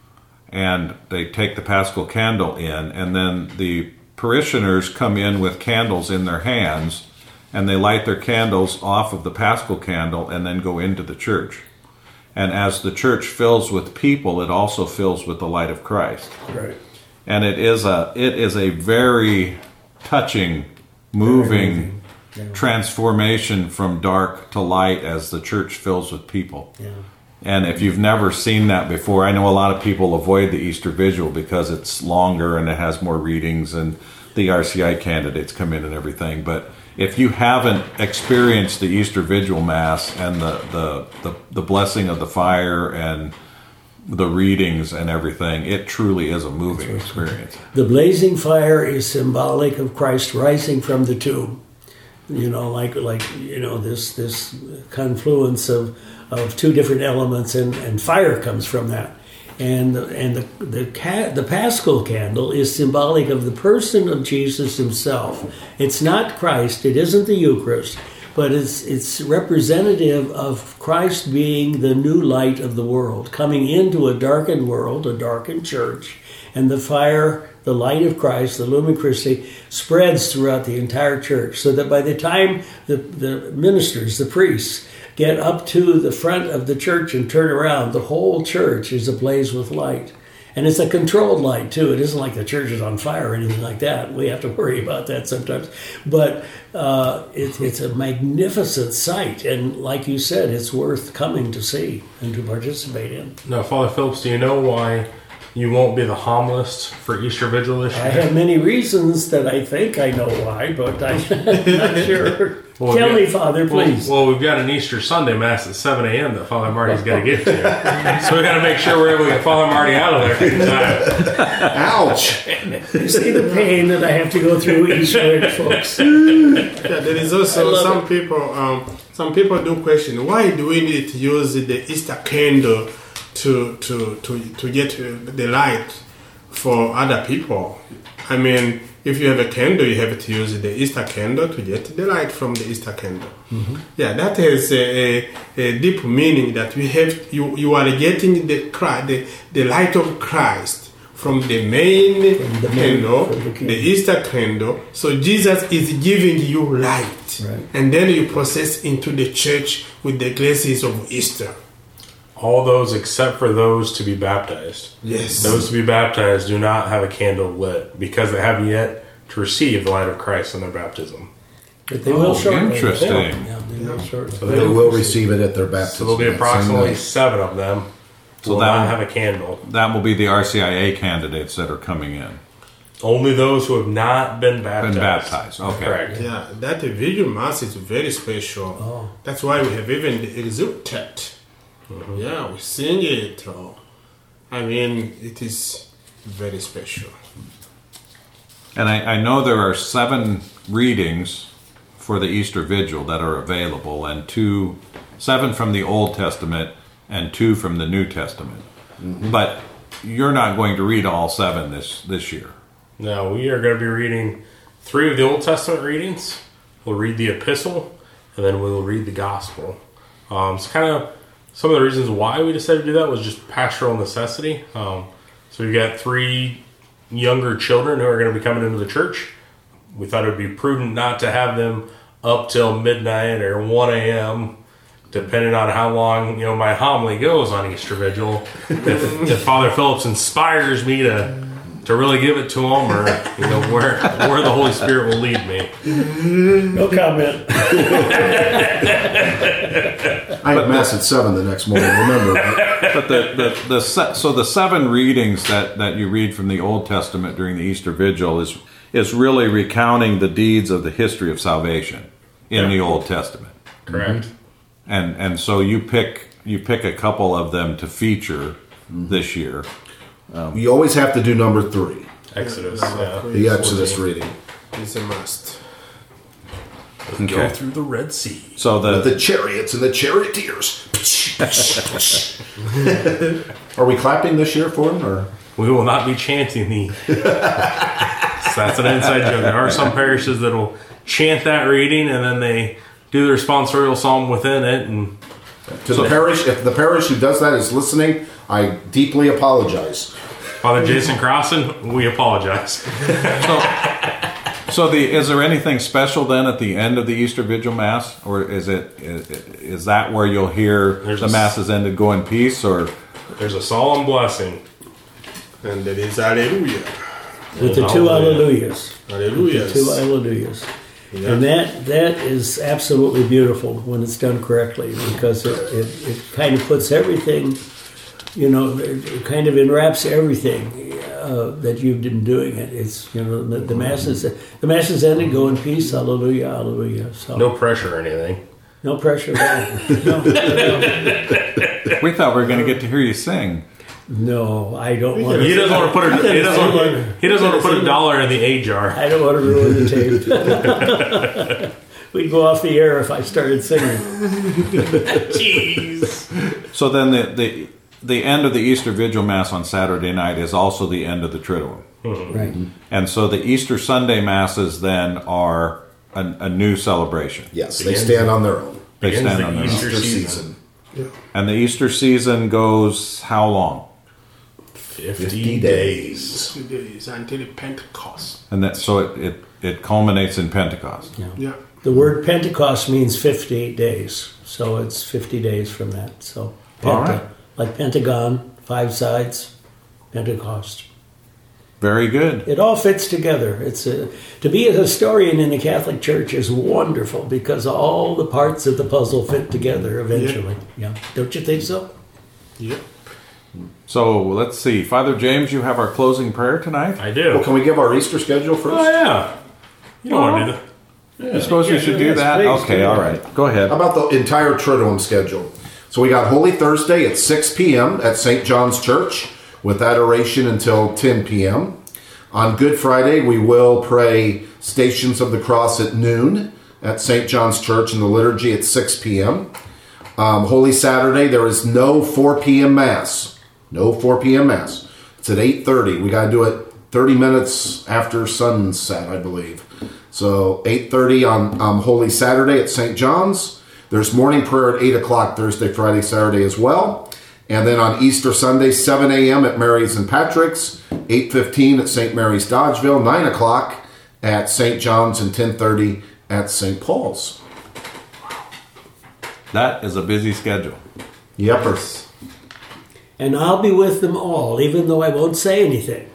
and they take the Paschal candle in, and then the parishioners come in with candles in their hands, and they light their candles off of the Paschal candle and then go into the church. And as the church fills with people, it also fills with the light of Christ. Right. And it is a it is a very touching, moving, very moving. Yeah. transformation from dark to light as the church fills with people. Yeah. And if you've never seen that before, I know a lot of people avoid the Easter Vigil because it's longer and it has more readings and the R C I candidates come in and everything. But if you haven't experienced the Easter Vigil Mass and the, the, the, the blessing of the fire and the readings and everything, it truly is a moving experience. The blazing fire is symbolic of Christ rising from the tomb. You know, like like you know this this confluence of of two different elements, and, and fire comes from that. And the, and the the, ca- the Paschal candle is symbolic of the person of Jesus himself. It's not Christ. It isn't the Eucharist, but it's it's representative of Christ being the new light of the world, coming into a darkened world, a darkened church, and the fire, the light of Christ, the Lumen Christi, spreads throughout the entire church, so that by the time the, the ministers, the priests, get up to the front of the church and turn around, the whole church is ablaze with light. And it's a controlled light, too. It isn't like the church is on fire or anything like that. We have to worry about that sometimes. But uh, it, it's a magnificent sight. And like you said, it's worth coming to see and to participate in. Now, Father Phillips, do you know why you won't be the homilist for Easter Vigil this year? I have many reasons that I think I know why, but I'm not sure. Well, Tell got, me, Father, please. Well, well, we've got an Easter Sunday Mass at seven a.m. that Father Marty's got to get to. So we got to make sure we're able to get Father Marty out of there in time. Ouch! You see the pain that I have to go through each week, folks. Yeah, there is also some it. people. Um, some people do question, why do we need to use the Easter candle to to to to get the light for other people? I mean, if you have a candle, you have to use the Easter candle to get the light from the Easter candle. Mm-hmm. Yeah, that has a, a, a deep meaning that we have. You you are getting the the, the light of Christ from the main from the candle, main, the, the Easter candle. So Jesus is giving you light, right. And then you process into the church with the graces of Easter. All those except for those to be baptized. Yes. Those to be baptized do not have a candle lit because they haven't yet to receive the light of Christ in their baptism. But they will oh, shortly. Interesting. Yeah, they will shortly. So They will receive it at their baptism. So there'll be approximately seven of them So will that not will- have a candle. That will be the R C I A candidates that are coming in. Only those who have not been baptized. Been baptized, okay. Correct. Yeah, that Vigil Mass is very special. Oh. That's why we have even the exultet. Mm-hmm. Yeah, we sing it. Oh. I mean, it is very special. And I, I know there are seven readings for the Easter Vigil that are available, and two, seven from the Old Testament and two from the New Testament. Mm-hmm. But you're not going to read all seven this, this year. Now, we are going to be reading three of the Old Testament readings. We'll read the Epistle, and then we'll read the Gospel. Um, it's kind of some of the reasons why we decided to do that was just pastoral necessity. Um, so we've got three younger children who are going to be coming into the church. we thought it would be prudent not to have them up till midnight or one a.m., depending on how long, you know, my homily goes on Easter Vigil. If, if Father Phillips inspires me to to really give it to him, or, you know, where where the Holy Spirit will lead me. No comment. I have mass at seven the next morning. Remember that. But the, the, the se- so the seven readings that, that you read from the Old Testament during the Easter Vigil is is really recounting the deeds of the history of salvation in Yeah. the Old Testament. Correct. Mm-hmm. And and so you pick you pick a couple of them to feature this year. You always have to do number three, Exodus. Yeah. the Exodus reading. It's a must. Go Okay. through the Red Sea. So the, The chariots and the charioteers. Are we clapping this year for him? Or? We will not be chanting the. So that's an inside joke. There are some parishes that will chant that reading, and then they do the responsorial psalm within it. And To the parish, if the parish who does that is listening, I deeply apologize. Father Jason Crossan, we apologize. so, so the is there anything special then at the end of the Easter Vigil Mass, or is it is, is that where you'll hear There's the a- Mass is ended, go in peace, or There's a solemn blessing. And that is Hallelujah. With the two alleluias. Hallelujah. Two alleluias. And that that is absolutely beautiful when it's done correctly, because it, it, it kind of puts everything, you know, it, it kind of enwraps everything uh, that you've been doing it. It's, you know, the, the mass is the mass is ended. Go in peace. Hallelujah. Hallelujah. So No pressure or anything. no pressure at all. No, no, we thought we were going to get to hear you sing. no, I don't want He to. doesn't want to put a, he doesn't want to, he doesn't want to put a dollar in the A jar. I don't want to ruin the tape. We'd go off the air if I started singing. Jeez. So then the, the the end of the Easter Vigil Mass on Saturday night is also the end of the Triduum. Right. And so the Easter Sunday Masses then are a, a new celebration. Yes, they stand on their own. They Begins stand the on their own. Easter Easter season. season. And the Easter season goes how long? Fifty, Fifty days. days. Two days until Pentecost. And that so it, it, it culminates in Pentecost. Yeah. The word Pentecost means fifty days, so it's fifty days from that. So, All right. like Pentagon, five sides, Pentecost. Very good. It all fits together. It's a, to be a historian in the Catholic Church is wonderful because all the parts of the puzzle fit together eventually. Yeah, don't you think so? Yeah. So let's see. Father James, you have our closing prayer tonight? I do. Well, can we give our Easter schedule first? Oh, yeah. You don't want to do that. I suppose we should do yes, that? please, Okay, do all that. right. Go ahead. How about the entire Triduum schedule? So we got Holy Thursday at six p.m. at Saint John's Church with adoration until ten p.m. On Good Friday, we will pray Stations of the Cross at noon at Saint John's Church in the liturgy at six p.m. Um, Holy Saturday, there is no four p.m. Mass. No four p.m. Mass. It's at eight thirty. We got to do it thirty minutes after sunset, I believe. So eight thirty on um, Holy Saturday at Saint John's. There's morning prayer at eight o'clock Thursday, Friday, Saturday as well. And then on Easter Sunday, seven a.m. at Mary's and Patrick's, eight fifteen at Saint Mary's Dodgeville, nine o'clock at Saint John's, and ten thirty at Saint Paul's. That is a busy schedule. Yepers. And I'll be with them all, even though I won't say anything.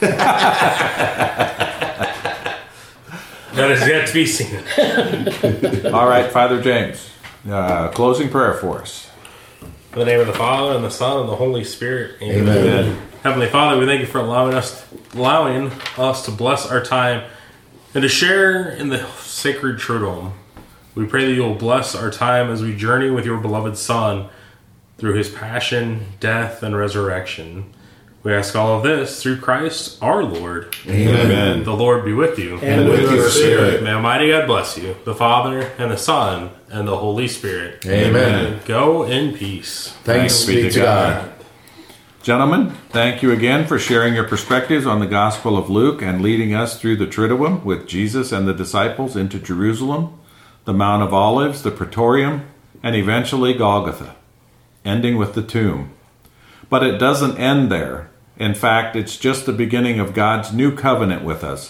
That is yet to be seen. All right, Father James, uh, closing prayer for us. In the name of the Father, and the Son, and the Holy Spirit. Amen. Amen. Heavenly Father, we thank you for allowing us, allowing us to bless our time and to share in the sacred Triduum. We pray that you will bless our time as we journey with your beloved Son through his passion, death, and resurrection. We ask all of this through Christ our Lord. Amen. The Lord be with you. And with your spirit. May Almighty God bless you, the Father, and the Son, and the Holy Spirit. Amen. Go in peace. Thanks be to God. Gentlemen, thank you again for sharing your perspectives on the Gospel of Luke and leading us through the Triduum with Jesus and the disciples into Jerusalem, the Mount of Olives, the Praetorium, and eventually Golgotha, ending with the tomb. But it doesn't end there. In fact, it's just the beginning of God's new covenant with us,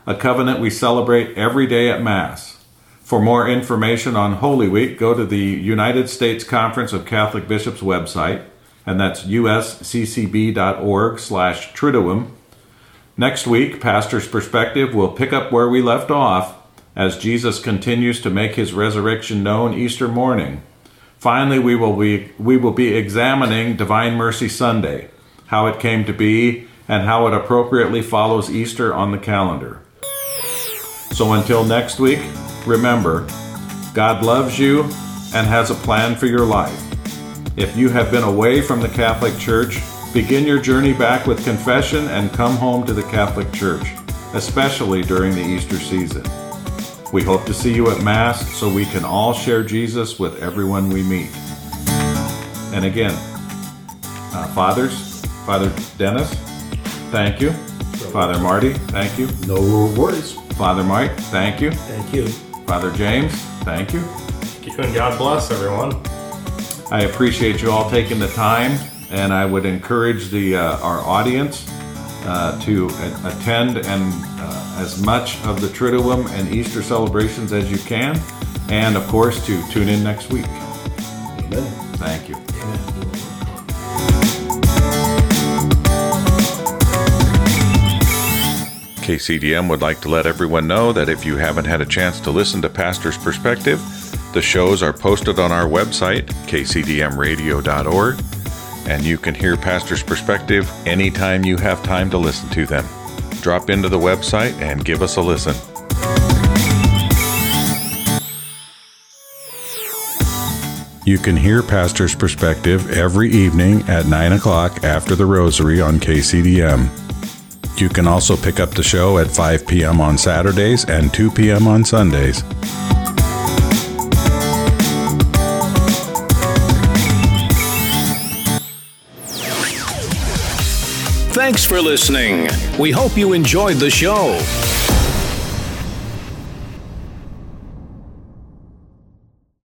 a covenant we celebrate every day at Mass. For more information on Holy Week, go to the United States Conference of Catholic Bishops website, and that's usccb.org slash Triduum. Next week, Pastor's Perspective will pick up where we left off as Jesus continues to make his resurrection known Easter morning. Finally, we will be we will be examining Divine Mercy Sunday, how it came to be, and how it appropriately follows Easter on the calendar. So until next week, remember, God loves you and has a plan for your life. If you have been away from the Catholic Church, begin your journey back with confession and come home to the Catholic Church, especially during the Easter season. We hope to see you at Mass so we can all share Jesus with everyone we meet. And again, uh, Fathers, Father Dennis, thank you. Father Marty, thank you. No worries. Father Mike, thank you. Thank you. Father James, thank you. Thank you, and God bless everyone. I appreciate you all taking the time, and I would encourage the uh, our audience uh, to a- attend and uh, as much of the Triduum and Easter celebrations as you can, and of course to tune in next week. Amen. Thank you. K C D M would like to let everyone know that if you haven't had a chance to listen to Pastor's Perspective, the shows are posted on our website, k c d m radio dot org, and you can hear Pastor's Perspective anytime you have time to listen to them. Drop into the website and give us a listen. You can hear Pastor's Perspective every evening at nine o'clock after the Rosary on K C D M. You can also pick up the show at five p.m. on Saturdays and two p.m. on Sundays. Thanks for listening. We hope you enjoyed the show.